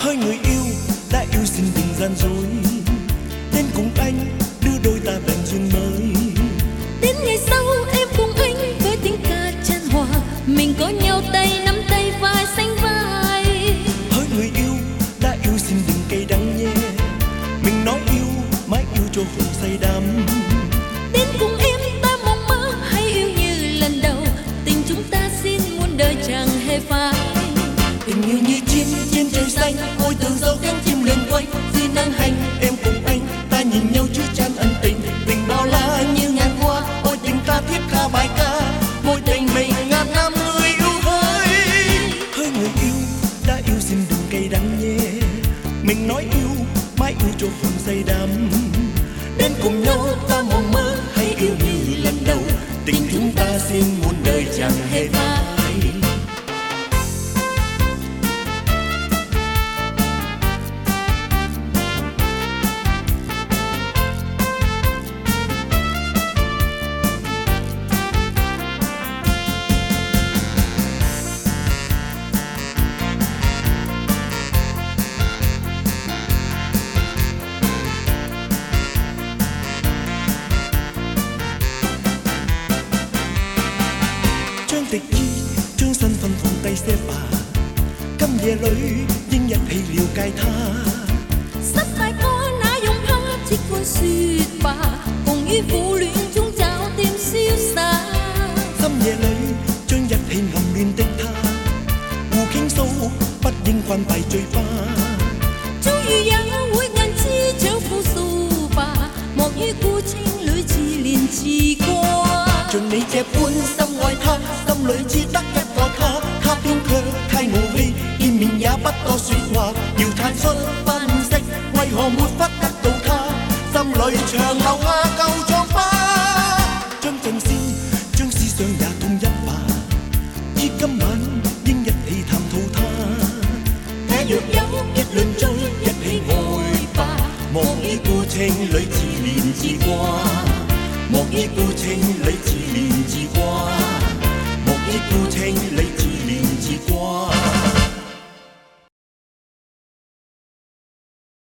Hỡi người yêu đã yêu xin đừng gian dối, đến cùng anh đưa đôi ta bền duyên mới. Đến ngày sau em cùng anh với tiếng ca chan hòa, mình có nhau tay nắm tay vai sánh vai. Hỡi người yêu đã yêu xin đừng cay đắng nhé, mình nói yêu mãi yêu cho hồn say đắm. Đến cùng em ta mộng mơ hay yêu như lần đầu, tình chúng ta xin muôn đời chẳng hề phai. Tình yêu như chim trên trời xanh, ôi tường dấu cánh chim lượn quanh. Dưới nắng hành em cùng anh, ta nhìn nhau chứa chan ân tình. Tình bao la như ngàn hoa, ôi tình ta thiết tha bài ca. Mối tình mình ngàn năm người yêu hỡi. Hỡi người yêu đã yêu xin đừng cay đắng nhé, mình nói yêu mãi yêu cho hồn say đắm. Đến cùng nhau ta mộng mơ hay yêu như lần đầu, tình chúng ta xin muôn đời chẳng hề phai. Tịch chi trương sân phân phòng tay xếp bà cắm về lối nhưng nhật hay liều cài tha. Sắp bài có nã dùng thắng chiếc quân suy bà, cùng ý phụ luyện chúng chào tim siêu xa. Cắm về lối trương nhật hay ngầm liên tích tha, mù kinh sâu bắt dinh quan tài chơi pha. Chú yêu yang vui ngàn chi chớ phụ su bà, một ý cu chính lưỡi chi liền chi qua. Trường này chép cuốn xăm ngoài tha, xăm lưỡi chi tắc kép vào tha. Tha tiếng thơ khai ngộ vi, im mình giá bắt to suy hòa. Nhiều than xuân ban sách, ngoài hồ mút phát các tàu tha. Xăm lời trường hào hoa câu cho pha. Trân trần xin, trương si sơn nhà thung giáp bà. Chi cấm màn, nhưng nhật thì tham thù tha. Thế được dấu kết lên trôi, Nhật thì ngồi bà. Một ý cô trên lời chi liền chi qua. Một ý cô trên lấy chi liền chi qua, một ý cô trên lấy chi liền chi qua.